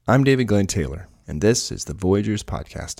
I'm David Glenn Taylor, and this is the Voyagers Podcast.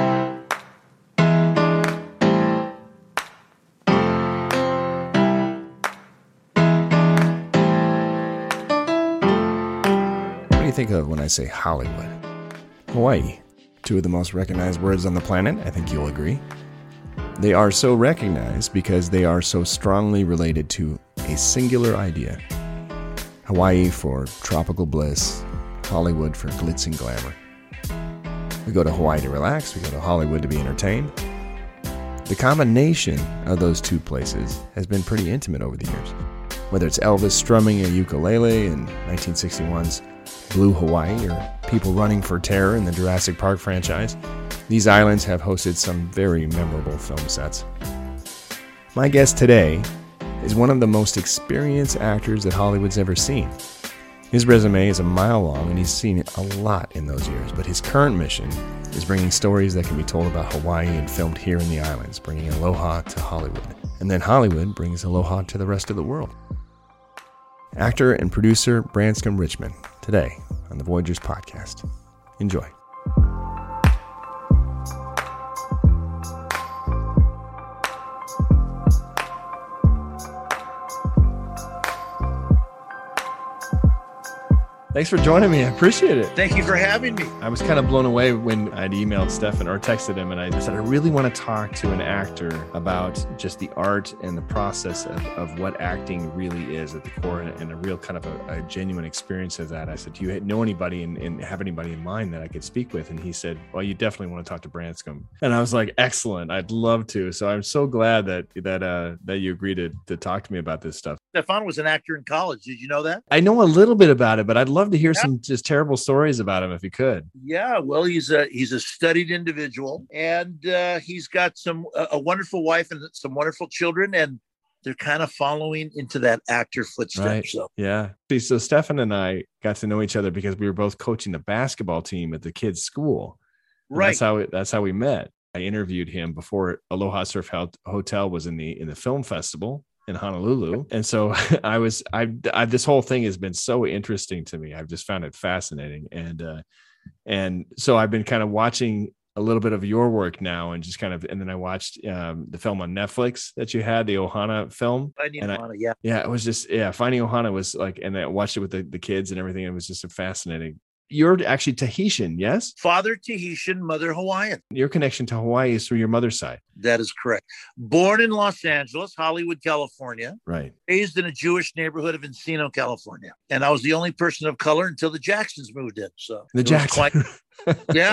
What do you think of when I say Hollywood? Hawaii, two of the most recognized words on the planet, I think you'll agree. They are so recognized because they are so strongly related to a singular idea. Hawaii for tropical bliss, Hollywood for glitz and glamour. We go to Hawaii to relax, we go to Hollywood to be entertained. The combination of those two places has been pretty intimate over the years. Whether it's Elvis strumming a ukulele in 1961's Blue Hawaii or people running for terror in the Jurassic Park franchise, these islands have hosted some very memorable film sets. My guest today is one of the most experienced actors that Hollywood's ever seen. His resume is a mile long and he's seen a lot in those years, but his current mission is bringing stories that can be told about Hawaii and filmed here in the islands, bringing aloha to Hollywood. And then Hollywood brings aloha to the rest of the world. Actor and producer Branscombe Richmond, today on the Voyagers Podcast. Enjoy. Thanks for joining me. I appreciate it. Thank you for having me. I was kind of blown away when I'd emailed Stefan or texted him, and I said, I really want to talk to an actor about just the art and the process of what acting really is at the core, and a real kind of a genuine experience of that. I said, do you know anybody and have anybody in mind that I could speak with? And he said, well, you definitely want to talk to Branscombe. And I was like, excellent. I'd love to. So I'm so glad that you agreed to talk to me about this stuff. Stefan was an actor in college. Did you know that? I know a little bit about it, but I'd love to hear some just terrible stories about him if you could. Yeah, well, he's a studied individual, and he's got a wonderful wife and some wonderful children, and they're kind of following into that actor footsteps. Right. So. Yeah. See, so Stefan and I got to know each other because we were both coaching the basketball team at the kids' school. And right. That's how we met. I interviewed him before Aloha Surf Hotel was in the film festival in Honolulu. And so this whole thing has been so interesting to me. I've just found it fascinating. And so I've been kind of watching a little bit of your work now and then I watched the film on Netflix that you had, the Ohana film. Finding Ohana, yeah. Yeah, it was just, Finding Ohana was like, and I watched it with the kids and everything. It was just fascinating. You're actually Tahitian, yes? Father Tahitian, mother Hawaiian. Your connection to Hawaii is through your mother's side. That is correct. Born in Los Angeles, Hollywood, California. Right. Raised in a Jewish neighborhood of Encino, California. And I was the only person of color until the Jacksons moved in. So the Jacksons. Yeah.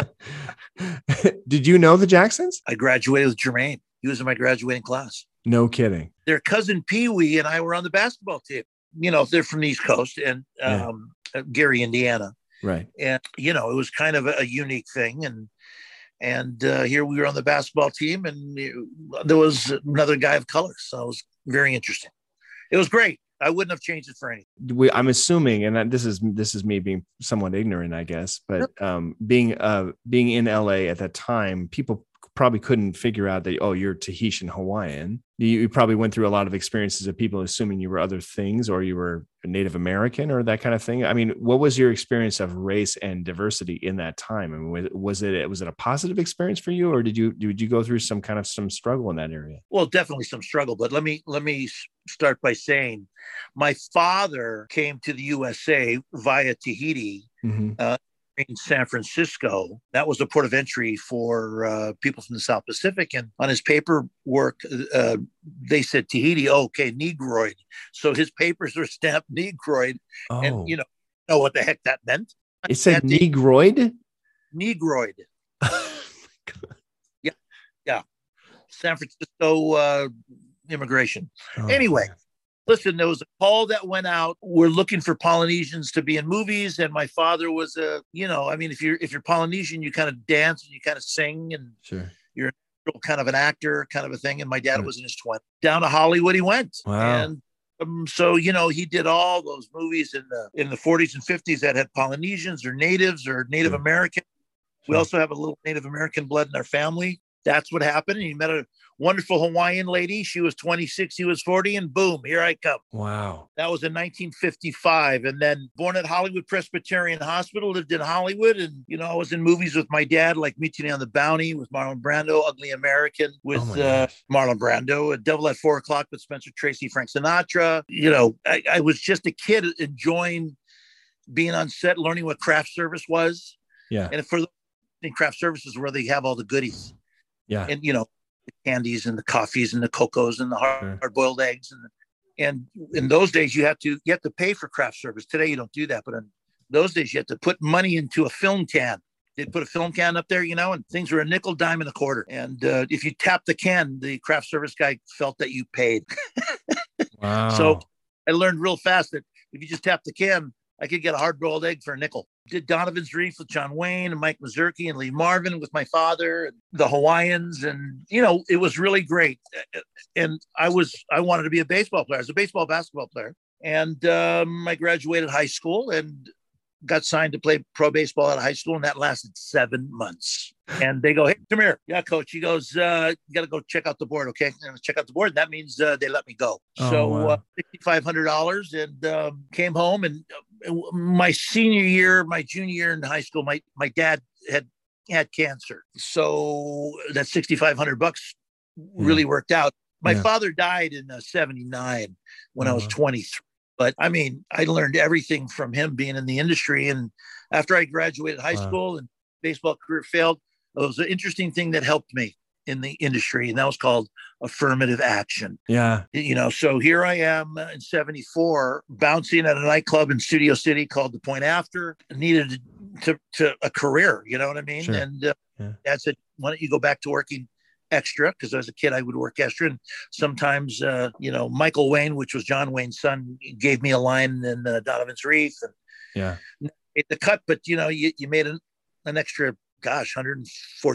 Did you know the Jacksons? I graduated with Jermaine. He was in my graduating class. No kidding. Their cousin Pee Wee and I were on the basketball team. You know, they're from the East Coast and Gary, Indiana. Right. And, it was kind of a unique thing. And here we were on the basketball team and there was another guy of color. So it was very interesting. It was great. I wouldn't have changed it for anything. I'm assuming, and this is me being somewhat ignorant, I guess, but being in LA at that time, people probably couldn't figure out that, you're Tahitian Hawaiian. You probably went through a lot of experiences of people assuming you were other things or you were Native American or that kind of thing. I mean, what was your experience of race and diversity in that time? I mean, was it a positive experience for you, or did you go through some struggle in that area? Well, definitely some struggle, but let me start by saying my father came to the USA via Tahiti. Mm-hmm. In San Francisco. That was the port of entry for people from the South Pacific. And on his paperwork, they said Tahiti, okay, Negroid. So his papers were stamped Negroid. Oh. And you know what the heck that meant? It said Negroid? Negroid. Yeah. San Francisco immigration. Oh, anyway. Man. Listen, there was a call that went out. We're looking for Polynesians to be in movies. And my father was if you're Polynesian, you kind of dance and you kind of sing and sure. You're kind of an actor kind of a thing. And my dad was in his 20s. Down to Hollywood he went. Wow. And so, he did all those movies in the 40s and 50s that had Polynesians or natives or Native American. We also have a little Native American blood in our family. that's what happened. And he met a wonderful Hawaiian lady. She was 26, he was 40, and boom, here I come. Wow. That was in 1955. And then born at Hollywood Presbyterian Hospital, lived in Hollywood. And, you know, I was in movies with my dad, like Mutiny on the Bounty with Marlon Brando, Ugly American with Marlon Brando, A Devil at 4 O'Clock with Spencer Tracy, Frank Sinatra. You know, I was just a kid enjoying being on set, learning what craft service was. Yeah. And for the craft services where they have all the goodies. Yeah. And, you know, the candies and the coffees and the cocos and the hard-boiled eggs. And in those days, you have to pay for craft service. Today, you don't do that. But in those days, you had to put money into a film can. They'd put a film can up there, you know, and things were a nickel, dime, and a quarter. And if you tapped the can, the craft service guy felt that you paid. Wow. So I learned real fast that if you just tap the can, I could get a hard-boiled egg for a nickel. Did Donovan's Reef with John Wayne and Mike Mazurki and Lee Marvin with my father, and the Hawaiians. And, you know, it was really great. And I wanted to be a baseball player. I was a basketball player. And I graduated high school and got signed to play pro baseball out of high school. And that lasted 7 months. And they go, hey, come here. Yeah, coach. He goes, you got to go check out the board. Okay. And check out the board. That means they let me go. $6,500 and came home. And my junior year in high school, my dad had cancer. So that $6,500 really worked out. My father died in 79 when I was 23. But I mean, I learned everything from him being in the industry. And after I graduated high school and baseball career failed, it was an interesting thing that helped me in the industry. And that was called affirmative action. Yeah. You know, so here I am in 74, bouncing at a nightclub in Studio City called The Point After. I needed to a career, you know what I mean? Sure. And Dad said, why don't you go back to working extra? Because as a kid, I would work extra. And sometimes, you know, Michael Wayne, which was John Wayne's son, gave me a line in Donovan's Reef. And made the cut, but, you know, you made an extra, $114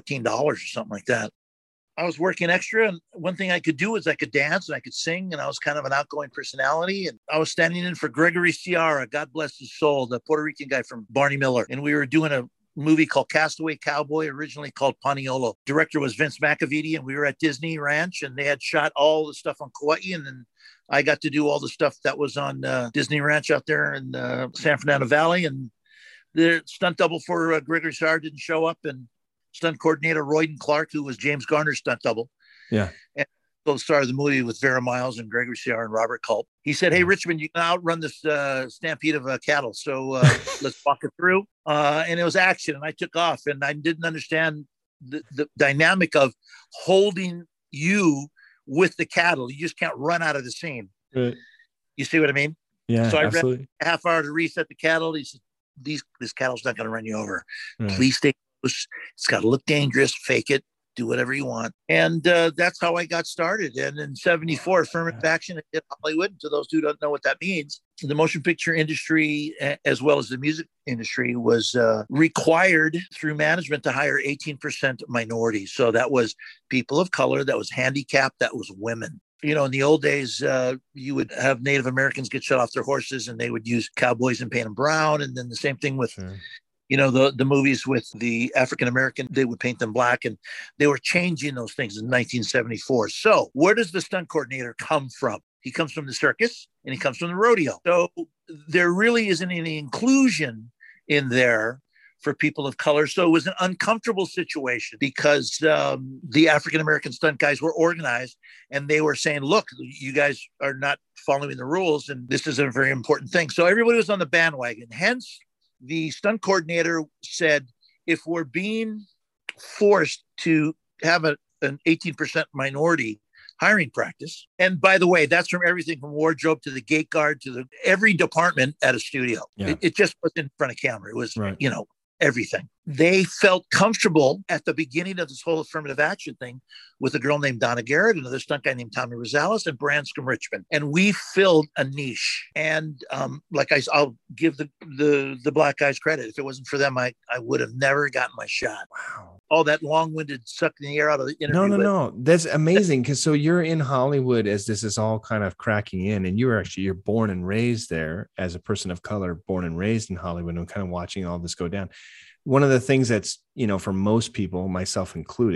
or something like that. I was working extra, and one thing I could do is I could dance and I could sing, and I was kind of an outgoing personality. And I was standing in for Gregory Ciara, God bless his soul, the Puerto Rican guy from Barney Miller. And we were doing a movie called Castaway Cowboy, originally called Paniolo. Director was Vince McAvity, and we were at Disney Ranch, and they had shot all the stuff on Kauai, and then I got to do all the stuff that was on Disney Ranch out there in San Fernando Valley. And the stunt double for Gregory Ciara didn't show up, and stunt coordinator Royden Clark, who was James Garner's stunt double, and co-star of the movie with Vera Miles and Gregory Ciara and Robert Culp. He said, "Hey, Richmond, you can outrun this stampede of cattle, so let's walk it through." And it was action, and I took off, and I didn't understand the dynamic of holding you with the cattle. You just can't run out of the scene. Right. You see what I mean? Yeah. So I absolutely. ran a half hour to reset the cattle. He said, "This cattle's not going to run you over. Right. Please stay close. It's got to look dangerous. Fake it. Do whatever you want." And that's how I got started. And in 74, affirmative action in Hollywood. To those who don't know what that means, the motion picture industry, as well as the music industry, was required through management to hire 18% minorities. So that was people of color, that was handicapped, that was women. You know, in the old days, you would have Native Americans get shut off their horses, and they would use cowboys and paint them brown. And then the same thing with you know, the movies with the African-American, they would paint them black, and they were changing those things in 1974. So where does the stunt coordinator come from? He comes from the circus, and he comes from the rodeo. So there really isn't any inclusion in there for people of color. So it was an uncomfortable situation because the African-American stunt guys were organized, and they were saying, look, you guys are not following the rules, and this is a very important thing. So everybody was on the bandwagon. Hence, the stunt coordinator said, if we're being forced to have an 18% minority hiring practice, and by the way, that's from everything from wardrobe to the gate guard to every department at a studio. It just wasn't in front of camera. It was, you know, everything. They felt comfortable at the beginning of this whole affirmative action thing with a girl named Donna Garrett, another stunt guy named Tommy Rosales, and Branscombe Richmond. And we filled a niche. And I'll give the black guys credit. If it wasn't for them, I would have never gotten my shot. Wow. All that long-winded sucking the air out of the interview. No. That's amazing. Because so you're in Hollywood as this is all kind of cracking in, and you're born and raised there as a person of color, born and raised in Hollywood, and kind of watching all this go down. One of the things that's, you know, for most people, myself included,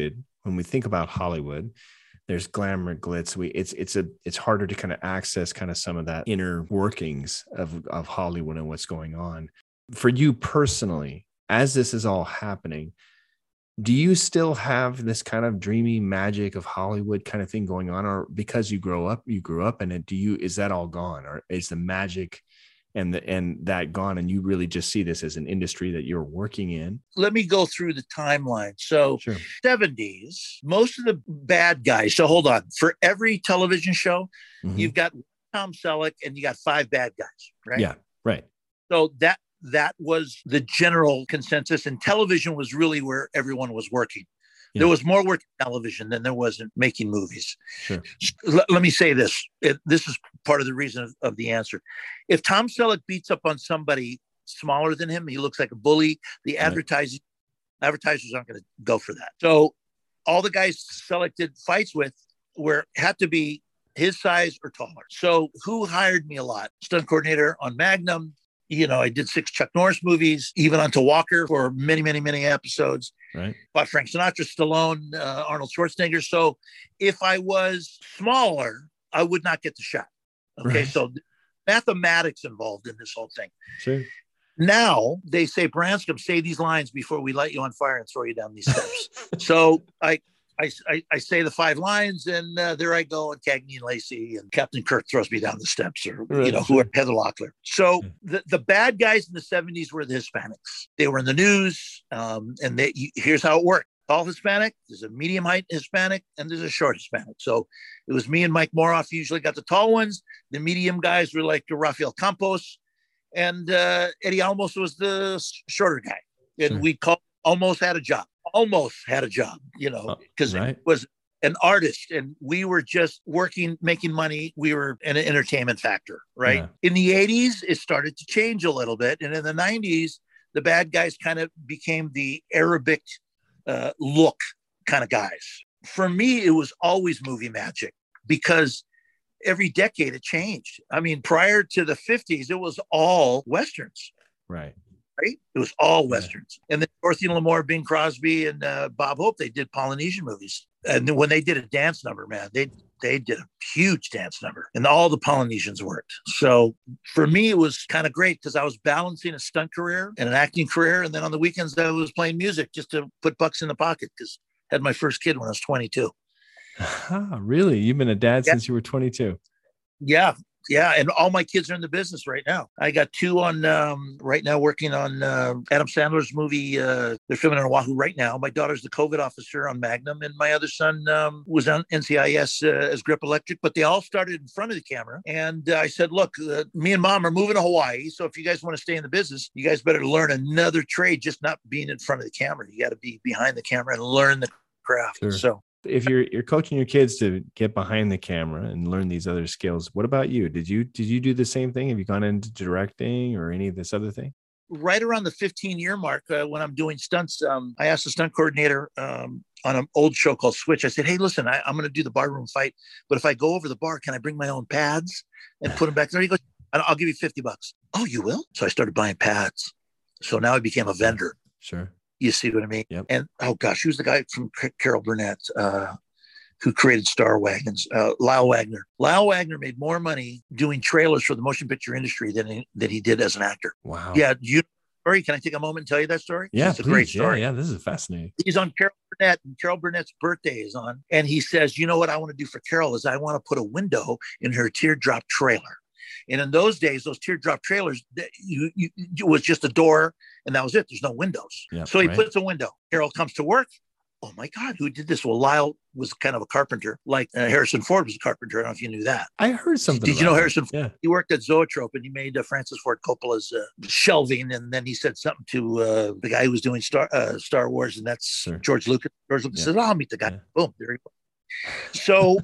when we think about Hollywood, there's glamour, glitz. It's harder to kind of access kind of some of that inner workings of Hollywood and what's going on. For you personally, as this is all happening, do you still have this kind of dreamy magic of Hollywood kind of thing going on, or because you grew up in it, is that all gone, or is the magic and that gone, and you really just see this as an industry that you're working in? Let me go through the timeline. So sure. 70s, most of the bad guys. So hold on. For every television show, you've got Tom Selleck and you got 5 bad guys, right? Yeah, right. So that was the general consensus, and television was really where everyone was working. Yeah. There was more work in television than there was in making movies. Sure. Let me say this. This is part of the reason of the answer. If Tom Selleck beats up on somebody smaller than him, he looks like a bully. The advertisers aren't going to go for that. So all the guys Selleck did fights with had to be his size or taller. So who hired me a lot? Stunt coordinator on Magnum. I did 6 Chuck Norris movies, even onto Walker for many, many, many episodes. Right. By Frank Sinatra, Stallone, Arnold Schwarzenegger. So if I was smaller, I would not get the shot. Okay. Right. So mathematics involved in this whole thing. Sure. Now they say, Branscombe, say these lines before we light you on fire and throw you down these steps. So I say the 5 lines, and there I go, and Cagney and Lacey, and Captain Kirk throws me down the steps, or whoever, Heather Locklear. So the bad guys in the 70s were the Hispanics. They were in the news, and here's how it worked. Tall Hispanic, there's a medium height Hispanic, and there's a short Hispanic. So it was me and Mike Moroff usually got the tall ones. The medium guys were like Rafael Campos, and Eddie Almos was the shorter guy. And we almost had a job, because it was an artist, and we were just working, making money. We were an entertainment factor, right? Yeah. In the 80s, it started to change a little bit. And in the 90s, the bad guys kind of became the Arabic look kind of guys. For me, it was always movie magic, because every decade it changed. I mean, prior to the 50s, it was all Westerns. Right. It was all Westerns. And then Dorothy Lamour, Bing Crosby, and Bob Hope, they did Polynesian movies. And when they did a dance number, man, they did a huge dance number, and all the Polynesians worked. So for me, it was kind of great, because I was balancing a stunt career and an acting career. And then on the weekends, I was playing music just to put bucks in the pocket, because I had my first kid when I was 22. Really? You've been a dad since you were 22? Yeah. Yeah. And all my kids are in the business right now. I got 2 on right now working on Adam Sandler's movie. They're filming in Oahu right now. My daughter's the COVID officer on Magnum, and my other son was on NCIS as Grip Electric, but they all started in front of the camera. And I said, look, me and Mom are moving to Hawaii. So if you guys want to stay in the business, you guys better learn another trade, just not being in front of the camera. You got to be behind the camera and learn the craft. Sure. So if you're coaching your kids to get behind the camera and learn these other skills, what about you? Did you do the same thing? Have you gone into directing or any of this other thing? Right around the 15-year mark, when I'm doing stunts, I asked the stunt coordinator on an old show called Switch. I said, hey, listen, I'm going to do the barroom fight, but if I go over the bar, can I bring my own pads and put them back there? He goes, I'll give you $50. Oh, you will? So I started buying pads. So now I became a vendor. Sure. You see what I mean? Yep. And, oh gosh, who's the guy from Carol Burnett who created Star Wagons? Lyle Wagner. Lyle Wagner made more money doing trailers for the motion picture industry than he did as an actor. Wow. Yeah. Story? Can I take a moment and tell you that story? Yeah, it's a great story. Yeah, this is fascinating. He's on Carol Burnett, and Carol Burnett's birthday is on. And he says, you know what I want to do for Carol is I want to put a window in her teardrop trailer. And in those days, those teardrop trailers, it was just a door, and that was it. There's no windows. Yep, so he puts a window. Carol comes to work. Oh, my God, who did this? Well, Lyle was kind of a carpenter, like Harrison Ford was a carpenter. I don't know if you knew that. I heard something. Did you know Harrison Ford? Yeah. He worked at Zoetrope, and he made Francis Ford Coppola's Shelving. And then he said something to the guy who was doing Star Wars, and that's George Lucas. George Lucas said, I'll meet the guy. Yeah. Boom, there he was. So...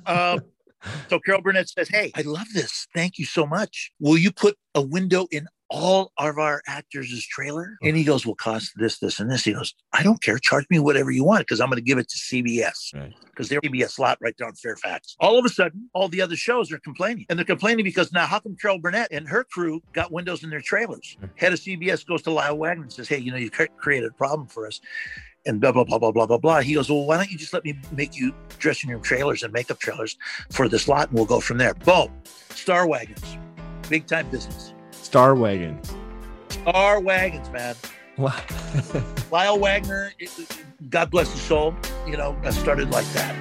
So Carol Burnett says, hey, I love this. Thank you so much. Will you put a window in all of our actors' trailer? And he goes, will cost this, this, and this. He goes, I don't care. Charge me whatever you want, because I'm going to give it to CBS. Because they're CBS lot right there on Fairfax. All of a sudden, all the other shows are complaining. And they're complaining because now how come Carol Burnett and her crew got windows in their trailers? Head of CBS goes to Lyle Wagner and says, hey, you created a problem for us. and blah, blah, blah, blah, blah, blah, blah. He goes, well, why don't you just let me make you dressing room trailers and makeup trailers for this lot, and we'll go from there. Boom. Star Wagons. Big time business. Star Wagons. Star Wagons, man. Wow. Lyle Wagner, God bless his soul, I started like that.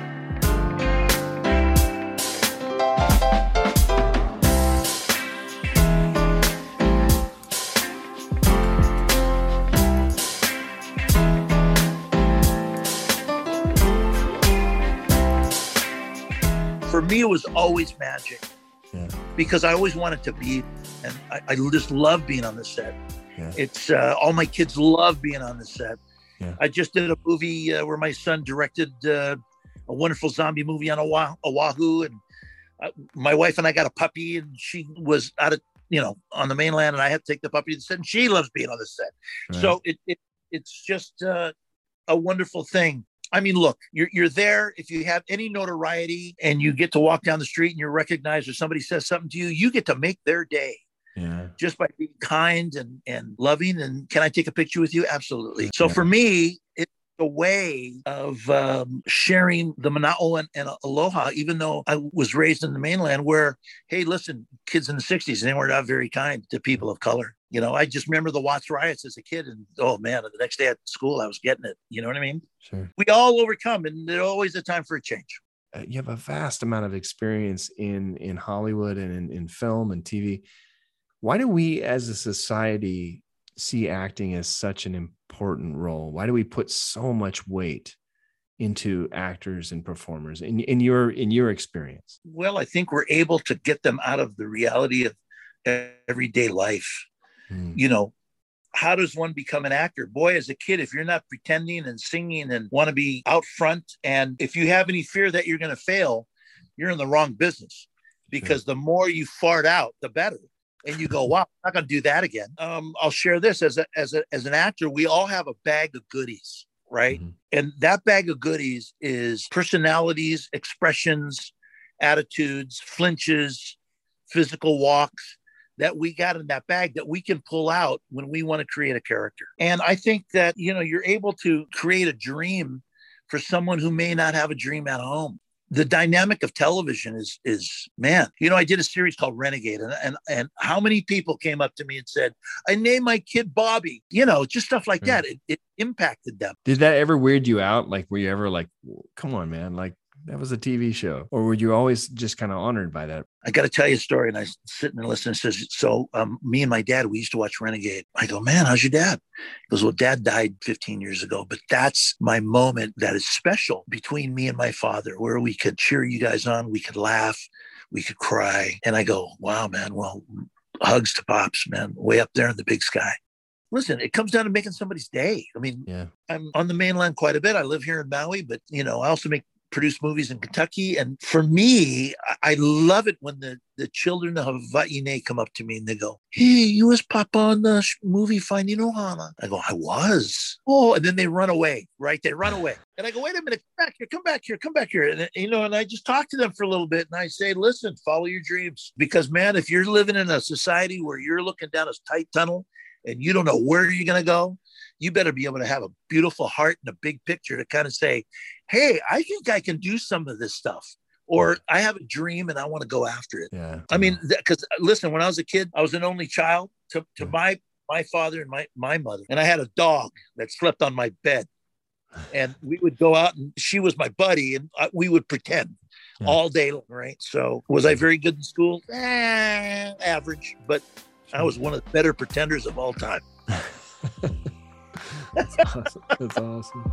For me, it was always magic. Yeah. Because I always wanted to be, and I just love being on the set. Yeah. It's all my kids love being on the set. Yeah. I just did a movie where my son directed a wonderful zombie movie on Oahu, and my wife and I got a puppy, and she was out of on the mainland, and I had to take the puppy to the set, and she loves being on the set. Right. So it's just a wonderful thing. I mean, look, you're there. If you have any notoriety and you get to walk down the street and you're recognized, or somebody says something to you, you get to make their day. Yeah. Just by being kind and loving. And can I take a picture with you? Absolutely. So for me, it's a way of sharing the mana'o and aloha, even though I was raised in the mainland where, hey, listen, kids in the 60s, they were not very kind to people of color. I just remember the Watts riots as a kid, and oh man, the next day at school, I was getting it. You know what I mean? Sure. We all overcome, and there's always a time for a change. You have a vast amount of experience in Hollywood and in film and TV. Why do we as a society see acting as such an important role? Why do we put so much weight into actors and performers in your experience? Well, I think we're able to get them out of the reality of everyday life. How does one become an actor? Boy, as a kid, if you're not pretending and singing and want to be out front, and if you have any fear that you're going to fail, you're in the wrong business, because the more you fart out, the better. And you go, wow, I'm not going to do that again. I'll share this as an actor. We all have a bag of goodies, right? Mm-hmm. And that bag of goodies is personalities, expressions, attitudes, flinches, physical walks that we got in that bag that we can pull out when we want to create a character. And I think that, you're able to create a dream for someone who may not have a dream at home. The dynamic of television is man. I did a series called Renegade, and how many people came up to me and said, I named my kid Bobby, just stuff like that. It impacted them. Did that ever weird you out? Like, were you ever like, come on, man, like that was a TV show? Or were you always just kind of honored by that? I got to tell you a story. And I sit and listen and says, so me and my dad, we used to watch Renegade. I go, man, how's your dad? He goes, well, dad died 15 years ago, but that's my moment that is special between me and my father, where we could cheer you guys on. We could laugh, we could cry. And I go, wow, man, well, hugs to Pops, man, way up there in the big sky. Listen, it comes down to making somebody's day. I mean, I'm on the mainland quite a bit. I live here in Maui, but, I also produce movies in Kentucky. And for me, I love it when the children of Wai'ine come up to me and they go, hey, you was Papa on the movie Finding Ohana. I go, I was. Oh, and then they run away, right? They run away. And I go, wait a minute, come back here. And, and I just talk to them for a little bit. And I say, listen, follow your dreams. Because, man, if you're living in a society where you're looking down a tight tunnel and you don't know where you're going to go, you better be able to have a beautiful heart and a big picture to kind of say, hey, I think I can do some of this stuff. Or I have a dream and I want to go after it. Yeah. I mean, because listen, when I was a kid, I was an only child to my father and my mother. And I had a dog that slept on my bed. And we would go out and she was my buddy and we would pretend all day long, right? So was I very good in school? Average. But I was one of the better pretenders of all time. That's awesome. That's awesome.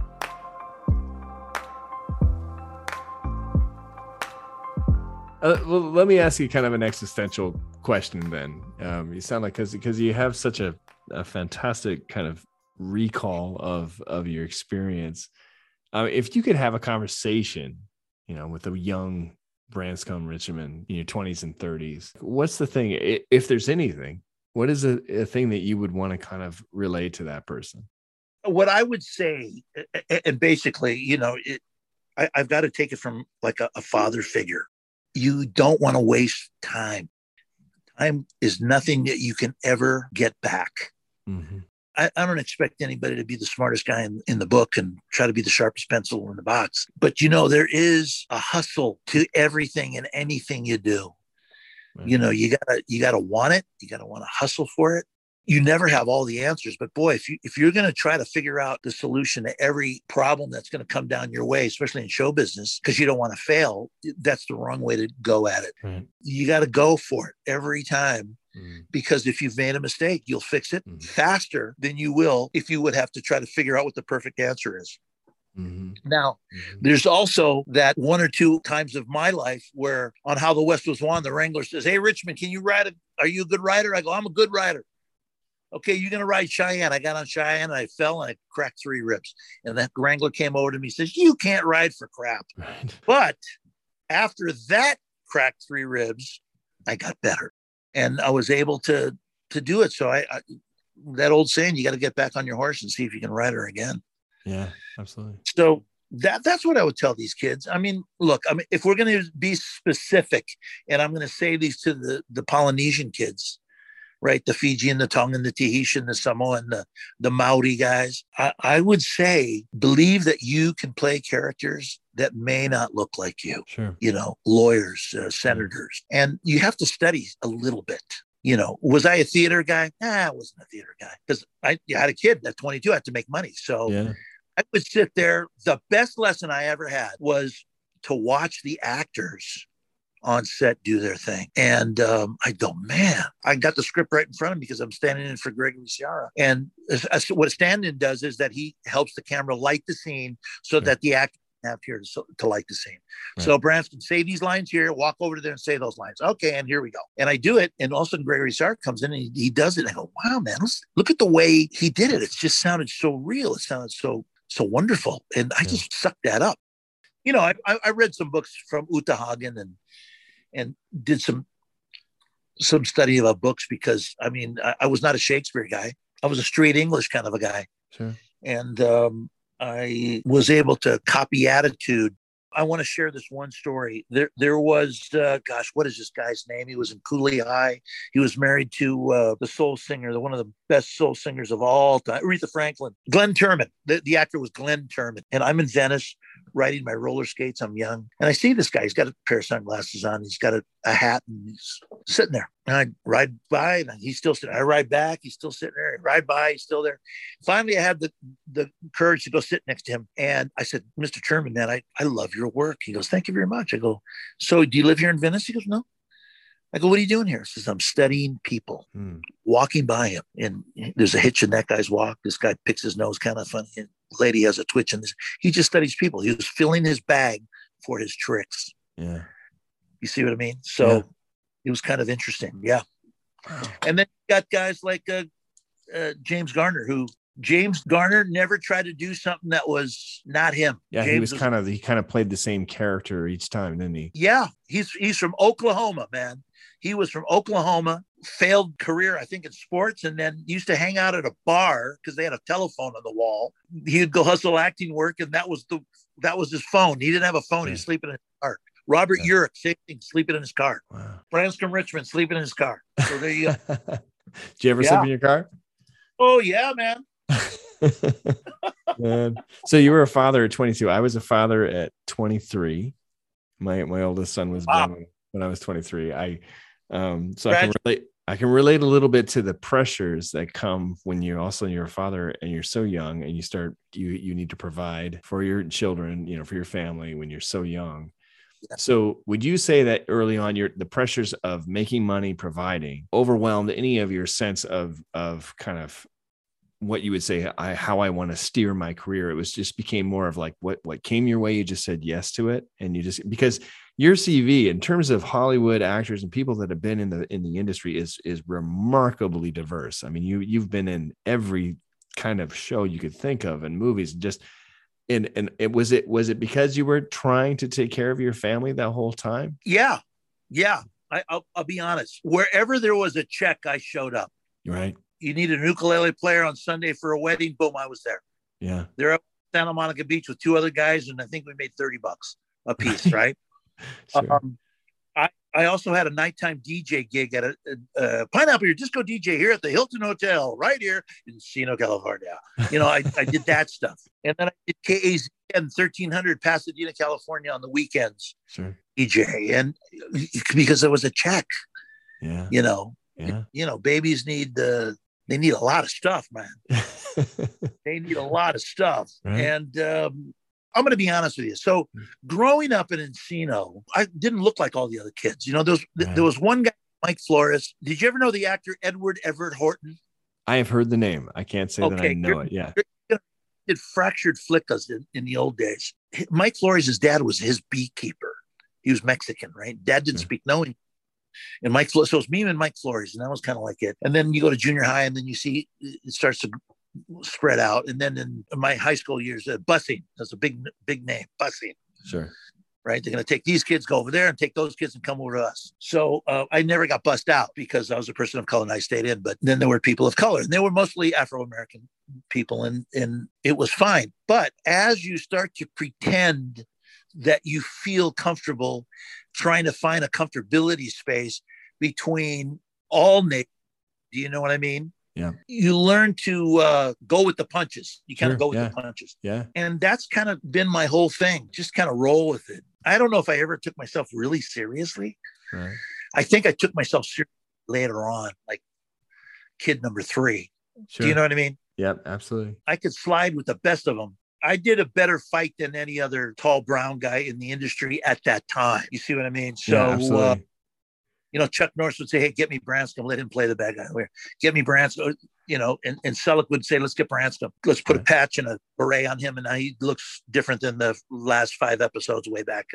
Well, let me ask you kind of an existential question then. You sound like, because you have such a fantastic kind of recall of your experience. If you could have a conversation, with a young Branscombe Richmond in your 20s and 30s, what's the thing, if there's anything, what is a thing that you would want to kind of relay to that person? What I would say, and basically, I've got to take it from like a father figure. You don't want to waste time. Time is nothing that you can ever get back. Mm-hmm. I don't expect anybody to be the smartest guy in the book and try to be the sharpest pencil in the box. But, there is a hustle to everything and anything you do. Right. You gotta want it. You gotta want to hustle for it. You never have all the answers, but boy, if you're going to try to figure out the solution to every problem that's going to come down your way, especially in show business, because you don't want to fail, that's the wrong way to go at it. Right. You got to go for it every time, because if you've made a mistake, you'll fix it faster than you will if you would have to try to figure out what the perfect answer is. Now, there's also that one or two times of my life where on How the West Was Won, the Wrangler says, "Hey, Richmond, can you ride? Are you a good rider?" I go, "I'm a good rider." "Okay, you're going to ride Cheyenne." I got on Cheyenne and I fell and I cracked 3 ribs. And that Wrangler came over to me and says, "You can't ride for crap." Right. But after that cracked 3 ribs, I got better and I was able to do it. So I that old saying, you got to get back on your horse and see if you can ride her again. Yeah, absolutely. So that's what I would tell these kids. Look, if we're going to be specific, and I'm going to say these to the Polynesian kids, right? The Fijian, the Tongan, the Tahitian, the Samoan, the Maori guys. I would say, believe that you can play characters that may not look like you. Sure. Lawyers, senators. And you have to study a little bit. Was I a theater guy? I wasn't a theater guy because I had a kid at 22. I had to make money. So I would sit there. The best lesson I ever had was to watch the actors on set do their thing. And I go, man, I got the script right in front of me because I'm standing in for Gregory Sciarra. And what a stand-in does is that he helps the camera light the scene so that the actor can have here to light the scene. Right. So Branston, say these lines here, walk over to there and say those lines. Okay, and here we go. And I do it. And all of a sudden Gregory Sciarra comes in and he does it. I go, wow, man, look at the way he did it. It just sounded so real. It sounded so wonderful. And I just sucked that up. I read some books from Uta Hagen and did some study about books because I was not a Shakespeare guy. I was a straight English kind of a guy. Sure. And I was able to copy attitude. I want to share this one story. There was, what is this guy's name? He was in Cooley High. He was married to the soul singer, one of the best soul singers of all time, Aretha Franklin. Glenn Turman. The actor was Glenn Turman. And I'm in Venice riding my roller skates. I'm young. And I see this guy. He's got a pair of sunglasses on. He's got a hat and he's sitting there. And I ride by and he's still sitting there. I ride back. He's still sitting there. I ride by. He's still there. Finally, I had the courage to go sit next to him. And I said, "Mr. Turman, man, I love your work." He goes, "Thank you very much." I go, "So do you live here in Venice?" He goes, "No." I go, "What are you doing here?" He says, "I'm studying people." Walking by him. And there's a hitch in that guy's walk. This guy picks his nose kind of funny. And lady has a twitch in this. He just studies people. He was filling his bag for his tricks. Yeah. You see what I mean? So it was kind of interesting. Yeah. Wow. And then you got guys like James Garner, James Garner never tried to do something that was not him. Yeah, he kind of played the same character each time, didn't he? Yeah, he's from Oklahoma, man. He was from Oklahoma, failed career, I think, in sports, and then used to hang out at a bar because they had a telephone on the wall. He'd go hustle acting work, and that was his phone. He didn't have a phone. He was sleeping in his car. Robert Urich, same thing, sleeping in his car. Wow. Branscombe Richmond, sleeping in his car. So there you go. Did you ever sleep in your car? Oh, yeah, man. Man. So you were a father at 22. I was a father at 23. My oldest son was born when I was 23. I can relate a little bit to the pressures that come when you're a father and you're so young and you need to provide for your children, for your family when you're so young. Yeah. So would you say that early on the pressures of making money, providing overwhelmed any of your sense of kind of what you would say, how I want to steer my career? It was just became more of like what came your way. You just said yes to it. And because your CV in terms of Hollywood actors and people that have been in the industry is remarkably diverse. I mean, you've been in every kind of show you could think of and movies. Was it because you were trying to take care of your family that whole time? Yeah. I'll be honest. Wherever there was a check, I showed up. Right. You need an ukulele player on Sunday for a wedding. Boom, I was there. Yeah. They're up at Santa Monica Beach with 2 other guys, and I think we made $30 a piece, right? Sure. I I also had a nighttime DJ gig at a Pineapple, your disco DJ here at the Hilton Hotel right here in Encino, California. I did that stuff. And then I did KAZN 1300 Pasadena, California on the weekends. Sure. DJ. And because there was a check, yeah. Babies they need a lot of stuff, man. They need a lot of stuff. Right. And I'm going to be honest with you. So growing up in Encino, I didn't look like all the other kids. There was one guy, Mike Flores. Did you ever know the actor Edward Everett Horton? I have heard the name. I can't say that I know it. Yeah. Did Fractured Flickas in the old days. Mike Flores' dad was his beekeeper. He was Mexican, right? Dad didn't speak no English. And Mike Flores, so it's me and Mike Flores, and that was kind of like it. And then you go to junior high, and then you see it starts to spread out. And then in my high school years, busing. That's a big name, busing. Sure. Right? They're going to take these kids, go over there, and take those kids and come over to us. So I never got bussed out because I was a person of color and I stayed in. But then there were people of color, and they were mostly Afro-American people, and it was fine. But as you start to pretend that you feel comfortable trying to find a comfortability space between all nations, do you know what I mean? Yeah. You learn to go with the punches. You kind of go with the punches. Yeah. And that's kind of been my whole thing. Just kind of roll with it. I don't know if I ever took myself really seriously. Right. I think I took myself seriously later on, like kid number 3. Sure. Do you know what I mean? Yep, absolutely. I could slide with the best of them. I did a better fight than any other tall brown guy in the industry at that time. You see what I mean? So, Chuck Norris would say, hey, get me Branscombe. Let him play the bad guy. Get me Branscombe, and Selleck would say, let's get Branscombe. Let's put a patch and a beret on him. And now he looks different than the last 5 episodes way back.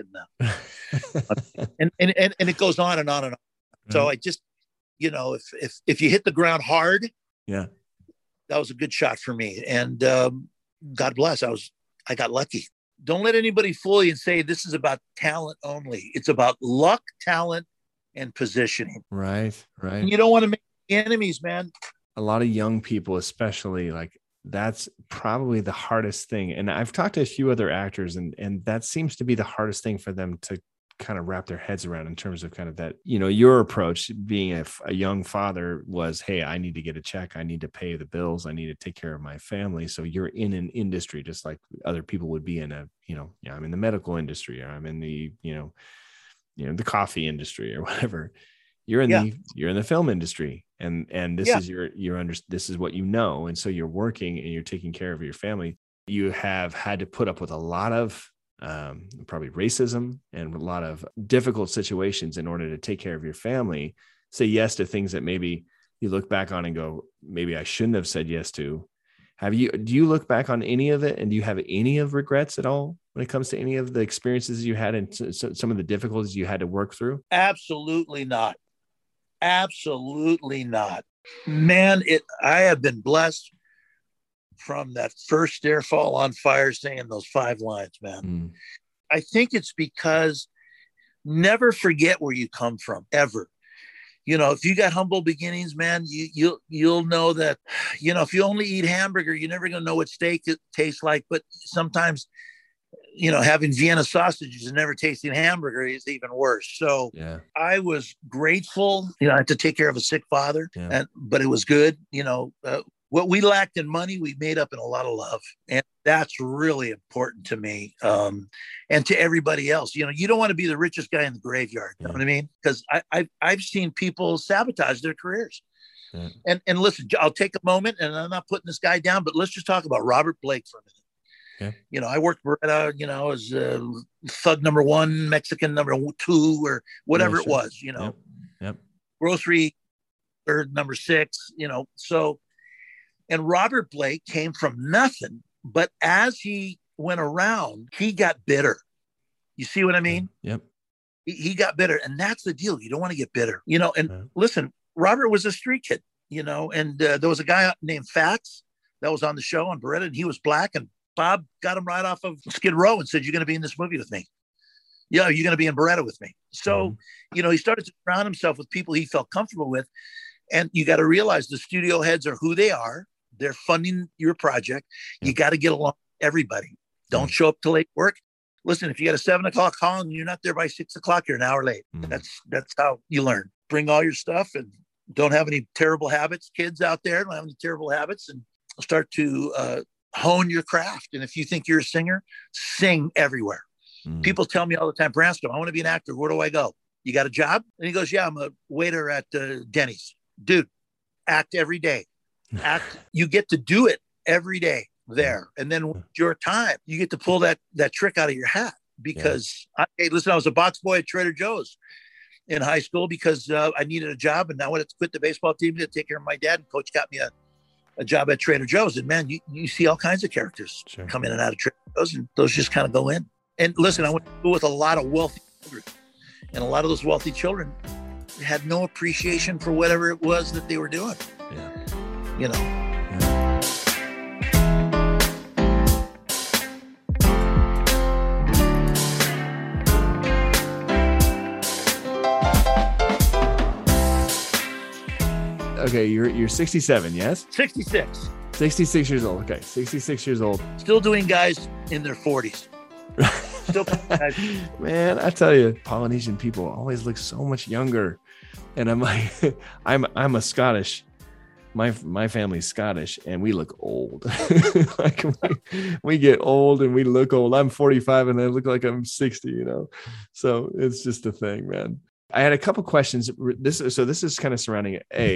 And it goes on and on and on. Right. So I just, if you hit the ground hard, that was a good shot for me. And God bless, I got lucky. Don't let anybody fool you and say this is about talent only. It's about luck, talent, and positioning. Right. And you don't want to make enemies, man. A lot of young people, especially, like, that's probably the hardest thing. And I've talked to a few other actors, and that seems to be the hardest thing for them to kind of wrap their heads around, in terms of kind of that, your approach being a young father was, hey, I need to get a check. I need to pay the bills. I need to take care of my family. So you're in an industry just like other people would be in I'm in the medical industry, or I'm in the, the coffee industry or whatever. You're in the film industry, and this is this is what and so you're working and you're taking care of your family. You have had to put up with a lot of probably racism and a lot of difficult situations in order to take care of your family. Say yes to things that maybe you look back on and go, maybe I shouldn't have said yes to. Do you look back on any of it, and do you have any of regrets at all when it comes to any of the experiences you had and some of the difficulties you had to work through? Absolutely not. Absolutely not. Man, I have been blessed from that first Stair Fall on Fire singing those 5 lines, man. I think it's because never forget where you come from, ever. If you got humble beginnings, man, you'll know that, if you only eat hamburger, you're never going to know what steak it tastes like. But sometimes, having Vienna sausages and never tasting hamburger is even worse. So I was grateful, I had to take care of a sick father, but it was good. What we lacked in money, we made up in a lot of love. And that's really important to me. And to everybody else. You don't want to be the richest guy in the graveyard. You know what I mean? Because I've seen people sabotage their careers. Yeah. And listen, I'll take a moment, and I'm not putting this guy down, but let's just talk about Robert Blake for a minute. Okay. I worked Beretta, as thug number 1, Mexican number 2, or whatever it was, Yep. Grocery third, number 6, so. And Robert Blake came from nothing, but as he went around, he got bitter. You see what I mean? Yep. He got bitter, and that's the deal. You don't want to get bitter, and listen, Robert was a street kid, and there was a guy named Fats that was on the show on Beretta, and he was black, and Bob got him right off of Skid Row and said, you're going to be in this movie with me. Yeah, you're going to be in Beretta with me. So, he started to surround himself with people he felt comfortable with. And you got to realize the studio heads are who they are. They're funding your project. You got to get along with everybody. Don't show up to late work. Listen, if you got a 7:00 call and you're not there by 6:00, you're an hour late. That's how you learn. Bring all your stuff and don't have any terrible habits. Kids out there don't have any terrible habits, and start to hone your craft. And if you think you're a singer, sing everywhere. People tell me all the time, Branscombe, I want to be an actor. Where do I go? You got a job? And he goes, yeah, I'm a waiter at Denny's. Dude, act every day. You get to do it every day there. And then when it's your time, you get to pull that trick out of your hat. Because, hey, listen, I was a box boy at Trader Joe's in high school because I needed a job, and I wanted to quit the baseball team to take care of my dad. And coach got me a job at Trader Joe's. And man, you see all kinds of characters come in and out of Trader Joe's, and those just kind of go in. And listen, I went to school with a lot of wealthy children, and a lot of those wealthy children had no appreciation for whatever it was that they were doing. You know. Okay, you're 67, yes? 66. 66 years old. Okay, 66 years old. Still doing guys in their 40s. Still guys. Man, I tell you, Polynesian people always look so much younger. And I'm like, I'm a Scottish. My family's Scottish, and we look old. Like we get old and we look old. I'm 45 and I look like I'm 60, you know? So it's just a thing, man. I had a couple questions. This is kind of surrounding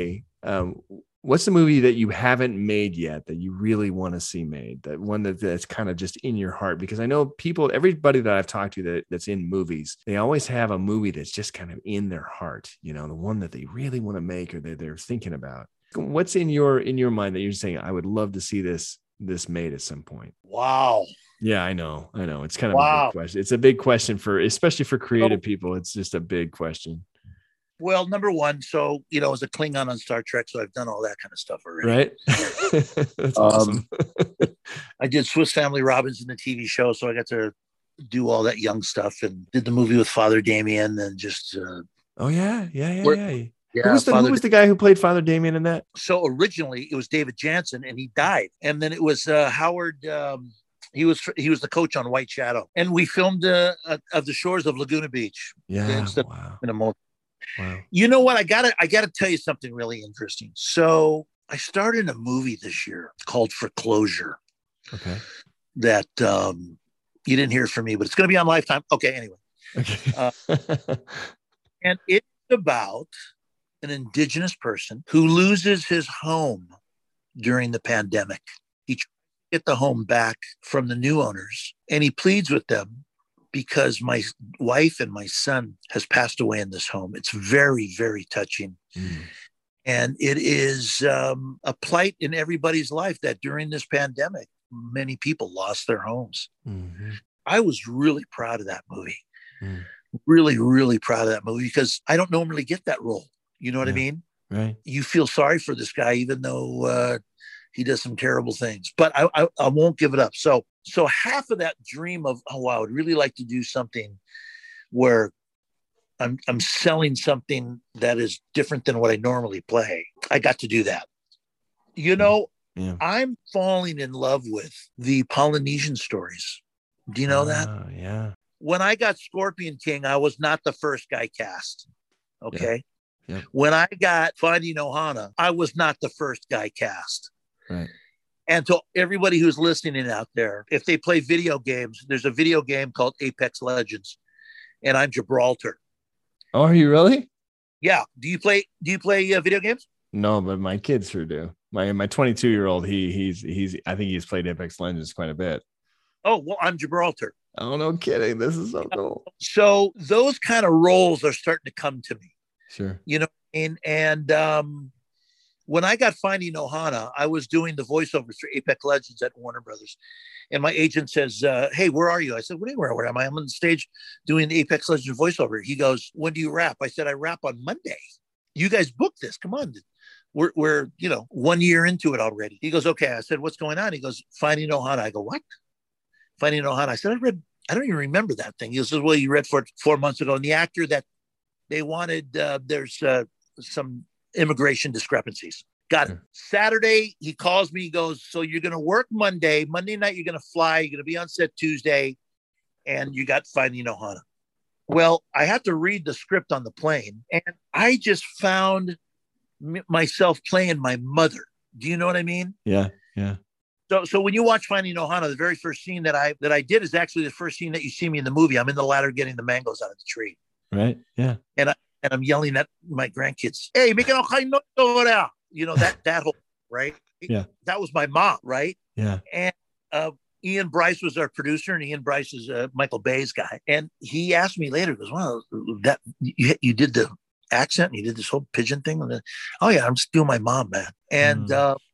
what's the movie that you haven't made yet that you really want to see made? That one that's kind of just in your heart? Because I know everybody that I've talked to that's in movies, they always have a movie that's just kind of in their heart, you know, the one that they really want to make or they're thinking about. What's in your mind that you're saying, I would love to see this made at some point? Wow. Yeah, I know. It's kind of a big question. It's a big question especially for creative people. It's just a big question. Well, number one, so, you know, as a Klingon on Star Trek, so I've done all that kind of stuff already. Right. That's awesome. I did Swiss Family Robinson, the TV show, so I got to do all that young stuff and did the movie with Father Damien and just. Oh, yeah. Yeah, who was the guy who played Father Damien in that? So originally it was David Jansen, and he died. And then it was Howard. He was the coach on White Shadow, and we filmed of the shores of Laguna Beach. Yeah, wow. Wow. You know what? I gotta tell you something really interesting. So I started a movie this year called Foreclosure. Okay. That you didn't hear from me, but it's going to be on Lifetime. Okay. Anyway. Okay. And it's about an indigenous person who loses his home during the pandemic. He tries to get the home back from the new owners, and he pleads with them because my wife and my son has passed away in this home. It's very, very touching. And it is a plight in everybody's life that during this pandemic, many people lost their homes. Mm-hmm. I was really proud of that movie. Really, really proud of that movie because I don't normally get that role. You know what I mean? Right. You feel sorry for this guy, even though he does some terrible things, but I won't give it up. So half of that dream of, I would really like to do something where I'm selling something that is different than what I normally play. I got to do that. You know, I'm falling in love with the Polynesian stories. Do you know that? Yeah. When I got Scorpion King, I was not the first guy cast. Okay. Yeah. When I got Finding Ohana, I was not the first guy cast. Right. And to everybody who's listening out there, if they play video games, there's a video game called Apex Legends, and I'm Gibraltar. Oh, are you really? Yeah. Do you play video games? No, but my kids sure do. My 22-year-old, he's I think he's played Apex Legends quite a bit. Oh, well, I'm Gibraltar. Oh, no kidding. This is so cool. So those kind of roles are starting to come to me. Sure. You know, and when I got Finding Ohana, I was doing the voiceovers for Apex Legends at Warner Brothers. And my agent says, hey, where are you? I said, where am I? I'm on the stage doing the Apex Legends voiceover. He goes, when do you rap? I said, I rap on Monday. You guys booked this. Come on. We're 1 year into it already. He goes, okay. I said, what's going on? He goes, Finding Ohana. I go, what? Finding Ohana. I said, I don't even remember that thing. He says, well, you read for it 4 months ago. And the actor that they wanted, there's some immigration discrepancies. Got it. Saturday, he calls me, he goes, so you're going to work Monday night, you're going to fly, you're going to be on set Tuesday, and you got Finding Ohana. Well, I had to read the script on the plane, and I just found myself playing my mother. Do you know what I mean? Yeah, yeah. So when you watch Finding Ohana, the very first scene that I did is actually the first scene that you see me in the movie. I'm in the ladder getting the mangoes out of the tree. Right. Yeah. And I'm yelling at my grandkids, "Hey, make it all you know, that whole right. Yeah. That was my mom, right? Yeah. And Ian Bryce was our producer, and Ian Bryce is Michael Bay's guy. And he asked me later, he goes, "Well, that you did the accent, and you did this whole pigeon thing." And oh yeah, I'm just doing my mom, man. And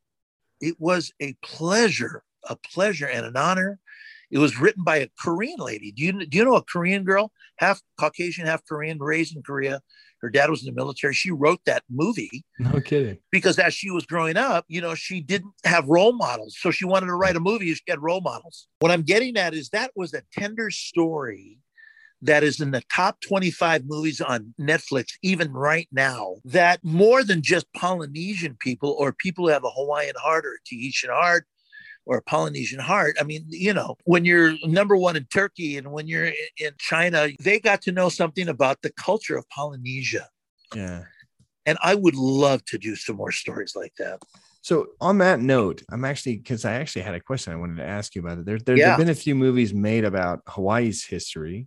it was a pleasure and an honor. It was written by a Korean lady. Do you know a Korean girl, half Caucasian, half Korean, raised in Korea? Her dad was in the military. She wrote that movie. No kidding. Because as she was growing up, you know, she didn't have role models. So she wanted to write a movie. She had role models. What I'm getting at is that was a tender story that is in the top 25 movies on Netflix, even right now, that more than just Polynesian people or people who have a Hawaiian heart or a Tahitian heart or a Polynesian heart. I mean, you know, when you're number one in Turkey and when you're in China, they got to know something about the culture of Polynesia. Yeah. And I would love to do some more stories like that. So on that note, because I actually had a question I wanted to ask you about it. There have been a few movies made about Hawaii's history.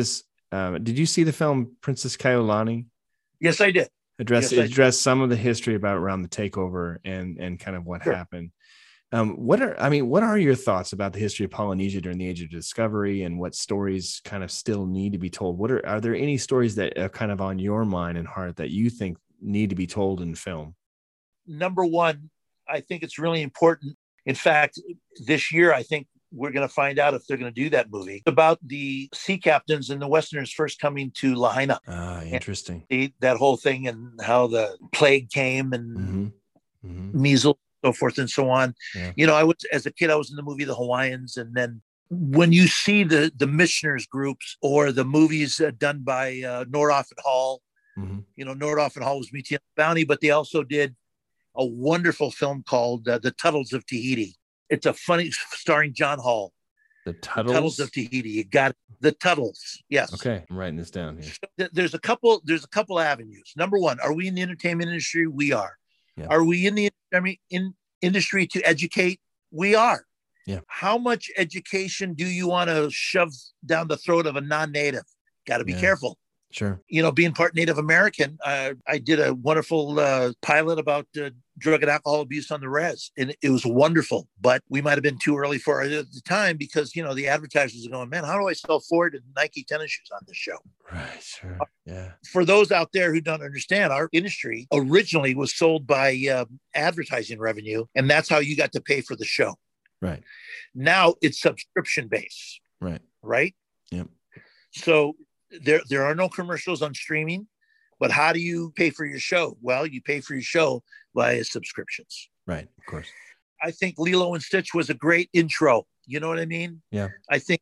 Did you see the film Princess Kaiulani? Yes, I did. Addressed some of the history around the takeover and kind of what happened. What are your thoughts about the history of Polynesia during the Age of Discovery, and what stories kind of still need to be told? Are there any stories that are kind of on your mind and heart that you think need to be told in film? Number one, I think it's really important. In fact, this year, I think we're going to find out if they're going to do that movie about the sea captains and the Westerners first coming to Lahaina. Interesting. That whole thing and how the plague came and measles, so forth and so on. Yeah. You know, as a kid, I was in the movie The Hawaiians. And then when you see the missioners groups or the movies done by Nordhoff and Hall, you know, Nordhoff and Hall was Meeting on the Bounty, but they also did a wonderful film called The Tuttles of Tahiti. It's a funny, starring John Hall. The Tuttles of Tahiti. You got it. The Tuttles. Yes. Okay, I'm writing this down here. So there's a couple avenues. Number one, are we in the entertainment industry? We are. Yeah. Are we in the industry to educate? We are. Yeah. How much education do you want to shove down the throat of a non-native? Got to be careful. Sure. You know, being part Native American, I did a wonderful pilot about drug and alcohol abuse on the res. And it was wonderful, but we might have been too early for it at the time because, you know, the advertisers are going, man, how do I sell Ford and Nike tennis shoes on this show? Right. Sure. Yeah. For those out there who don't understand, our industry originally was sold by advertising revenue. And that's how you got to pay for the show. Right. Now it's subscription based. Right. Right. Yep. So there are no commercials on streaming, but how do you pay for your show? Well, you pay for your show via subscriptions. Right, of course. I think Lilo and Stitch was a great intro. You know what I mean? Yeah. I think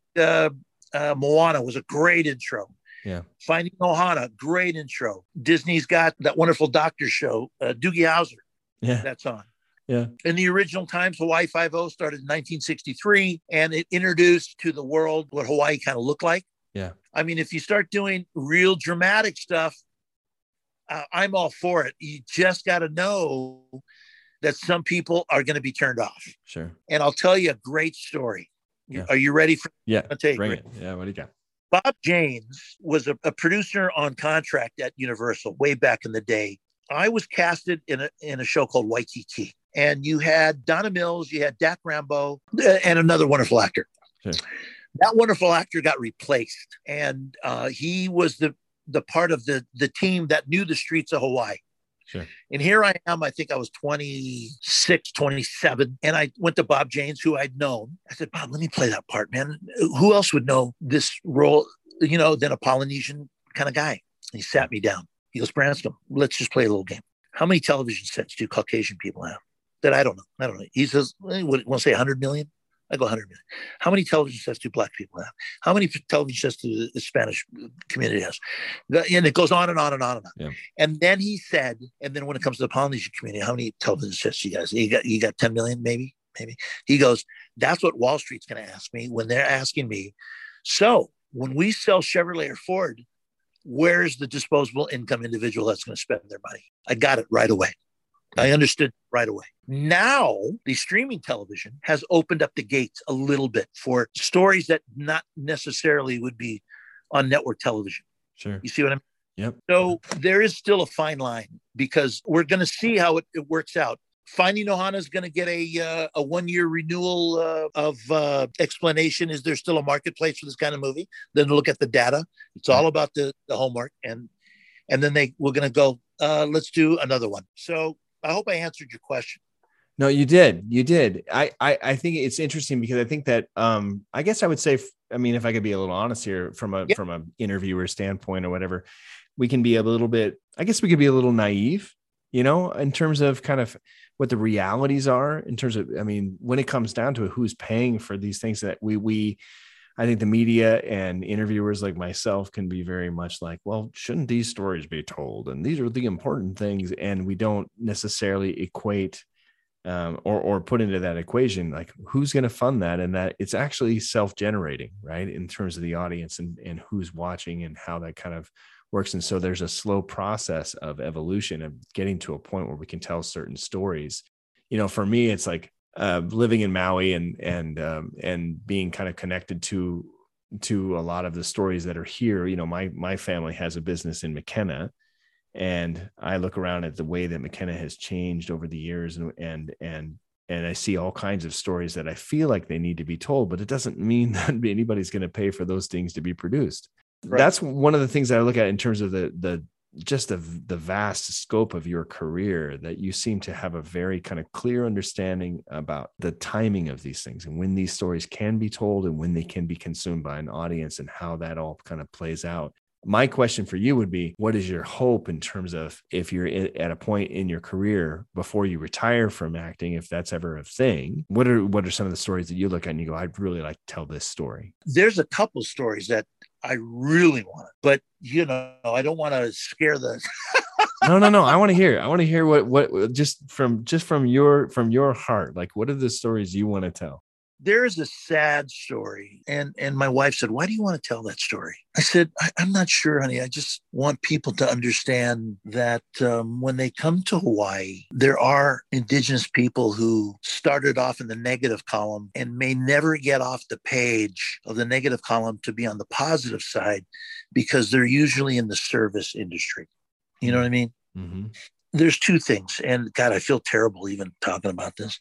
Moana was a great intro. Yeah. Finding Ohana, great intro. Disney's got that wonderful doctor show, Doogie Howser. Yeah. That's on. Yeah. In the original times, Hawaii Five-0 started in 1963, and it introduced to the world what Hawaii kind of looked like. Yeah. I mean, if you start doing real dramatic stuff, I'm all for it. You just got to know that some people are going to be turned off. Sure. And I'll tell you a great story. Yeah. Are you ready for bring it? Yeah, what do you got? Bob James was a producer on contract at Universal way back in the day. I was casted in a show called Waikiki. And you had Donna Mills, you had Dak Rambo, and another wonderful actor. Sure. That wonderful actor got replaced, and he was the part of the team that knew the streets of Hawaii. Sure. And here I am, I think I was 26, 27, and I went to Bob James, who I'd known. I said, Bob, let me play that part, man. Who else would know this role, you know, than a Polynesian kind of guy? And he sat me down. He goes, Branscombe, let's just play a little game. How many television sets do Caucasian people have? That I don't know. He says, what, you want to say 100 million? I go 100 million. How many television sets do Black people have? How many television sets do the Spanish community has? And it goes on and on and on and on. Yeah. And then he said, and then when it comes to the Polynesian community, how many television sets do you guys? You got 10 million, maybe. He goes, that's what Wall Street's going to ask me when they're asking me So when we sell Chevrolet or Ford, where's the disposable income individual that's going to spend their money? I got it right away. I understood right away. Now, the streaming television has opened up the gates a little bit for stories that not necessarily would be on network television. Sure. You see what I mean? Yep. So there is still a fine line because we're going to see how it works out. Finding Ohana is going to get a 1-year renewal of explanation. Is there still a marketplace for this kind of movie? Then look at the data. It's all about the homework. And then we're going to go, let's do another one. So I hope I answered your question. No, you did. You did. I think it's interesting because I think that I guess I would say, I mean, if I could be a little honest here from a interviewer standpoint or whatever, we can be a little bit, I guess we could be a little naive, in terms of kind of what the realities are in terms of, I mean, when it comes down to it, who's paying for these things that I think the media and interviewers like myself can be very much like, well, shouldn't these stories be told? And these are the important things. And we don't necessarily equate or put into that equation, like who's going to fund that? And that it's actually self-generating, right? In terms of the audience and who's watching and how that kind of works. And so there's a slow process of evolution of getting to a point where we can tell certain stories. For me, it's like living in Maui and being kind of connected to a lot of the stories that are here. My family has a business in McKenna, and I look around at the way that McKenna has changed over the years, and I see all kinds of stories that I feel like they need to be told, but it doesn't mean that anybody's going to pay for those things to be produced. Right. That's one of the things that I look at in terms of the vast scope of your career, that you seem to have a very kind of clear understanding about the timing of these things and when these stories can be told and when they can be consumed by an audience and how that all kind of plays out. My question for you would be, what is your hope in terms of if you're at a point in your career before you retire from acting, if that's ever a thing, what are some of the stories that you look at and you go, I'd really like to tell this story? There's a couple stories that I really want it, but I don't want to scare the. No. I want to hear what just from your heart. Like, what are the stories you want to tell? There's a sad story. And my wife said, why do you want to tell that story? I said, I'm not sure, honey. I just want people to understand that when they come to Hawaii, there are indigenous people who started off in the negative column and may never get off the page of the negative column to be on the positive side because they're usually in the service industry. You know what I mean? Mm-hmm. There's two things. And God, I feel terrible even talking about this.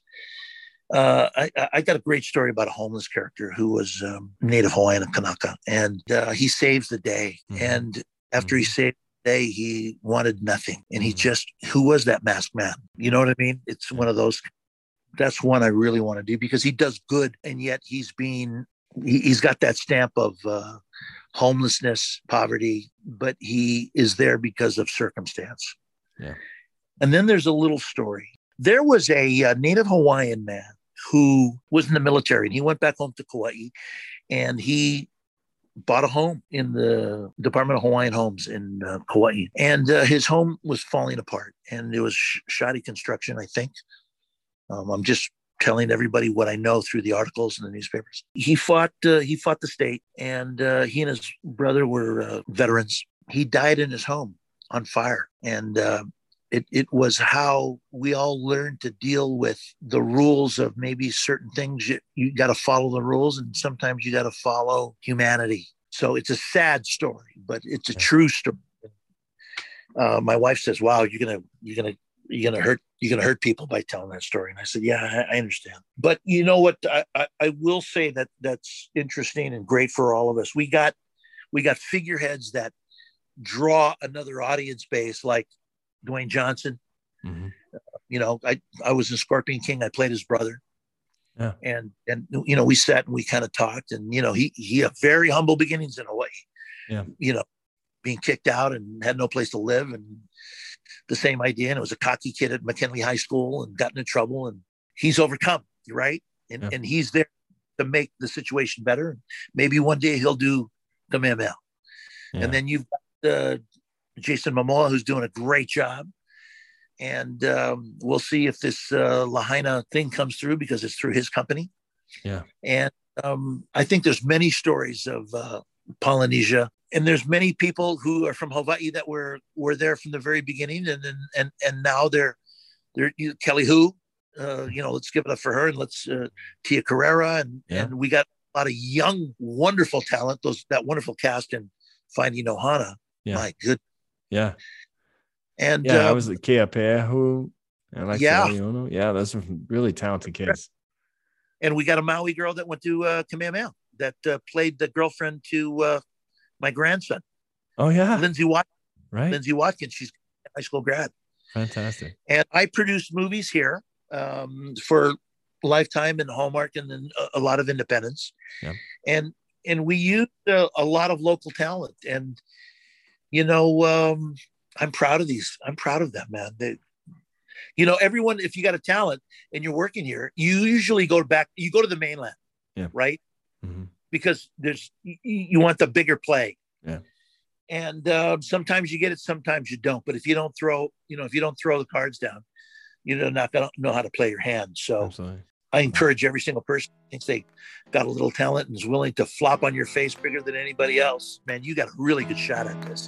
I got a great story about a homeless character who was Native Hawaiian and Kanaka, and he saves the day. Mm-hmm. And after he saved the day, he wanted nothing. And he who was that masked man? You know what I mean? It's one of those. That's one I really want to do because he does good. And yet he's got that stamp of homelessness, poverty, but he is there because of circumstance. Yeah. And then there's a little story. There was a Native Hawaiian man who was in the military, and he went back home to Kauai, and he bought a home in the Department of Hawaiian Homes in Kauai. And his home was falling apart, and it was shoddy construction, I think. I'm just telling everybody what I know through the articles in the newspapers. He fought the state, and he and his brother were veterans. He died in his home on fire, and it was how we all learned to deal with the rules of maybe certain things. You got to follow the rules, and sometimes you got to follow humanity. So it's a sad story, but it's a true story. My wife says, "Wow, you're gonna hurt people by telling that story." And I said, "Yeah, I understand." But you know what? I will say that's interesting and great for all of us. We got figureheads that draw another audience base, like Dwayne Johnson. Mm-hmm. I was in Scorpion King. I played his brother. Yeah. And we sat and we kind of talked, and he had very humble beginnings in Hawaii. Yeah. Being kicked out and had no place to live, and the same idea. And it was a cocky kid at McKinley High School and got into trouble, and he's overcome, right? And he's there to make the situation better. And maybe one day he'll do the Kamehameha. Yeah. And then you've got Jason Momoa, who's doing a great job. And we'll see if this Lahaina thing comes through, because it's through his company. Yeah. And I think there's many stories of Polynesia, and there's many people who are from Hawaii that were there from the very beginning, and now they're Kelly Hu, let's give it up for her, and let's Tia Carrera, and we got a lot of young, wonderful talent. That wonderful cast in Finding Ohana. Yeah. My goodness. Yeah. And I was at Keapeahu. Yeah, those are really talented kids. And we got a Maui girl that went to Kamehameha that played the girlfriend to my grandson. Oh, yeah. Lindsay Watkins. Right. Lindsay Watkins. She's a high school grad. Fantastic. And I produced movies here for Lifetime and Hallmark and then a lot of independents. Yeah. And we used a lot of local talent. And, I'm proud of these. I'm proud of them, man. Everyone, if you got a talent and you're working here, you usually go to the mainland, right? Mm-hmm. Because you want the bigger play. Yeah. And sometimes you get it, sometimes you don't. But if you don't throw the cards down, you're not going to know how to play your hand. So absolutely. I encourage every single person who thinks they got a little talent and is willing to flop on your face bigger than anybody else. Man, you got a really good shot at this.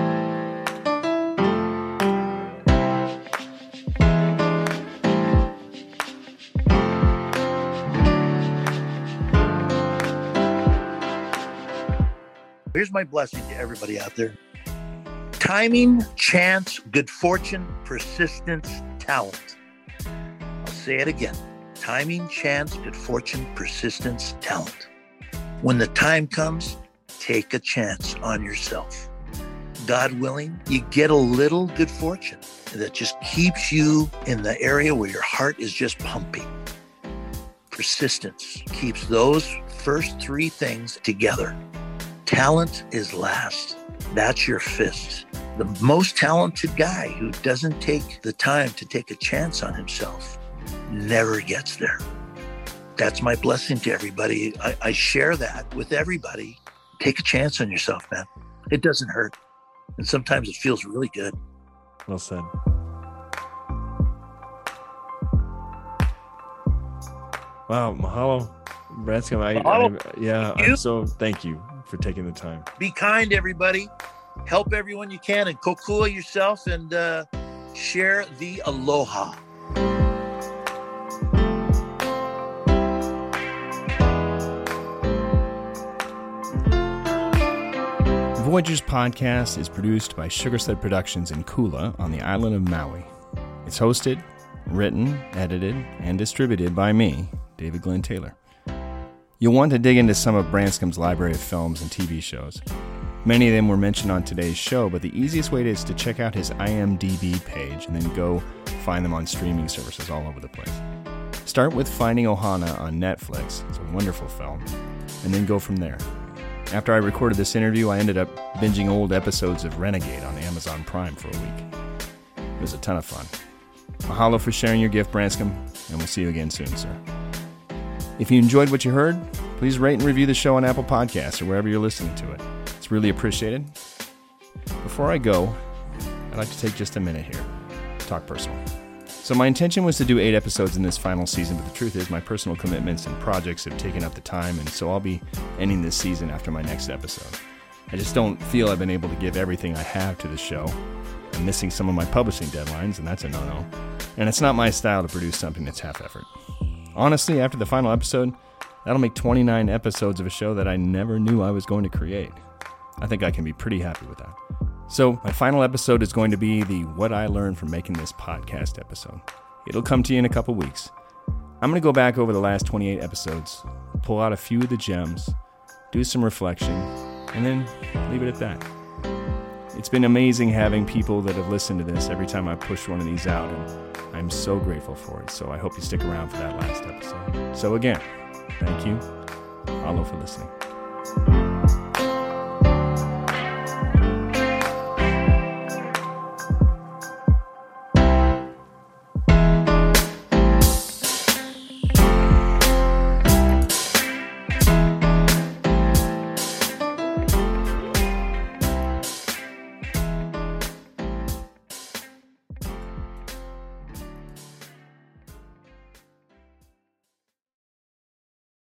Here's my blessing to everybody out there. Timing, chance, good fortune, persistence, talent. I'll say it again. Timing, chance, good fortune, persistence, talent. When the time comes, take a chance on yourself. God willing, you get a little good fortune that just keeps you in the area where your heart is just pumping. Persistence keeps those first three things together. Talent is last. That's your fist. The most talented guy who doesn't take the time to take a chance on himself never gets there. That's my blessing to everybody. I share that with everybody. Take a chance on yourself, man. It doesn't hurt. And sometimes it feels really good. Well said. Wow, mahalo, Branscombe. I'm so thank you for taking the time. Be kind, everybody. Help everyone you can and kokua yourself and share the aloha. Voyagers Podcast is produced by Sugarsled Productions in Kula on the island of Maui. It's hosted, written, edited, and distributed by me, David Glenn Taylor. You'll want to dig into some of Branscombe's library of films and TV shows. Many of them were mentioned on today's show, but the easiest way is to check out his IMDb page and then go find them on streaming services all over the place. Start with Finding Ohana on Netflix. It's a wonderful film. And then go from there. After I recorded this interview, I ended up binging old episodes of Renegade on Amazon Prime for a week. It was a ton of fun. Mahalo for sharing your gift, Branscombe, and we'll see you again soon, sir. If you enjoyed what you heard, please rate and review the show on Apple Podcasts or wherever you're listening to it. It's really appreciated. Before I go, I'd like to take just a minute here to talk personal. So my intention was to do 8 episodes in this final season, but the truth is my personal commitments and projects have taken up the time, and so I'll be ending this season after my next episode. I just don't feel I've been able to give everything I have to the show. I'm missing some of my publishing deadlines, and that's a no-no. And it's not my style to produce something that's half-effort. Honestly, after the final episode, that'll make 29 episodes of a show that I never knew I was going to create. I think I can be pretty happy with that. So my final episode is going to be the What I Learned from Making This Podcast episode. It'll come to you in a couple weeks. I'm going to go back over the last 28 episodes, pull out a few of the gems, do some reflection, and then leave it at that. It's been amazing having people that have listened to this every time I push one of these out, and I'm so grateful for it. So I hope you stick around for that last episode. So again, thank you. Mahalo for listening.